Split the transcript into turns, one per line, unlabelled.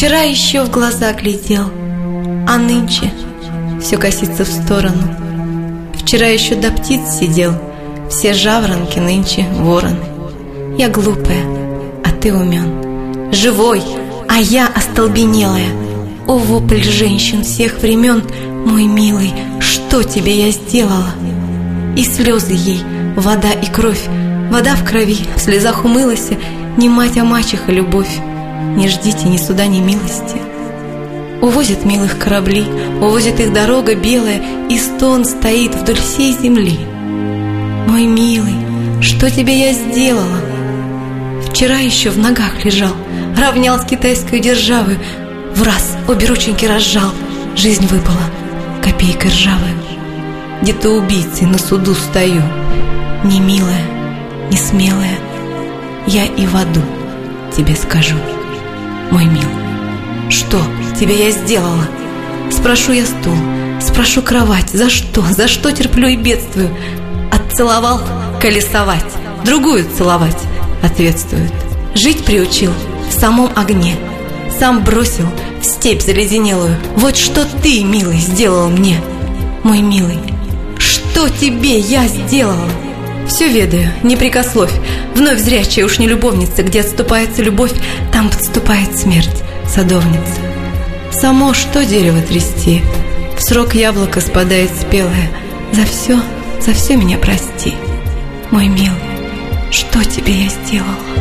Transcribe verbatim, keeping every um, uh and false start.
Вчера еще в глаза глядел, а нынче все косится в сторону. Вчера еще до птиц сидел, все жаворонки нынче вороны. Я глупая, а ты умен, живой, а я остолбенелая. О, вопль женщин всех времен, мой милый, что тебе я сделала? И слезы ей, вода и кровь, вода в крови, в слезах умылась, не мать, а мачеха любовь. Не ждите ни суда, ни милости. Увозят милых корабли, увозит их дорога белая, и стон стоит вдоль всей земли. Мой милый, что тебе я сделала? Вчера еще в ногах лежал, равнял с китайской державой, в раз обе рученьки разжал, жизнь выпала копейкой ржавой. Где-то убийцей на суду стою, не милая, не смелая, я и в аду тебе скажу. Мой милый, что тебе я сделала? Спрошу я стул, спрошу кровать, за что, за что терплю и бедствую? Отцеловал — колесовать, другую целовать, ответствует. Жить приучил в самом огне, сам бросил в степь заледенелую. Вот что ты, милый, сделал мне. Мой милый, что тебе я сделала? Все ведаю, не прикословь. Вновь зрячая уж не любовница, где отступается любовь, там подступает смерть, садовница. Само что дерево трясти, в срок яблоко спадает спелое. За все, за все меня прости. Мой милый, что тебе я сделала?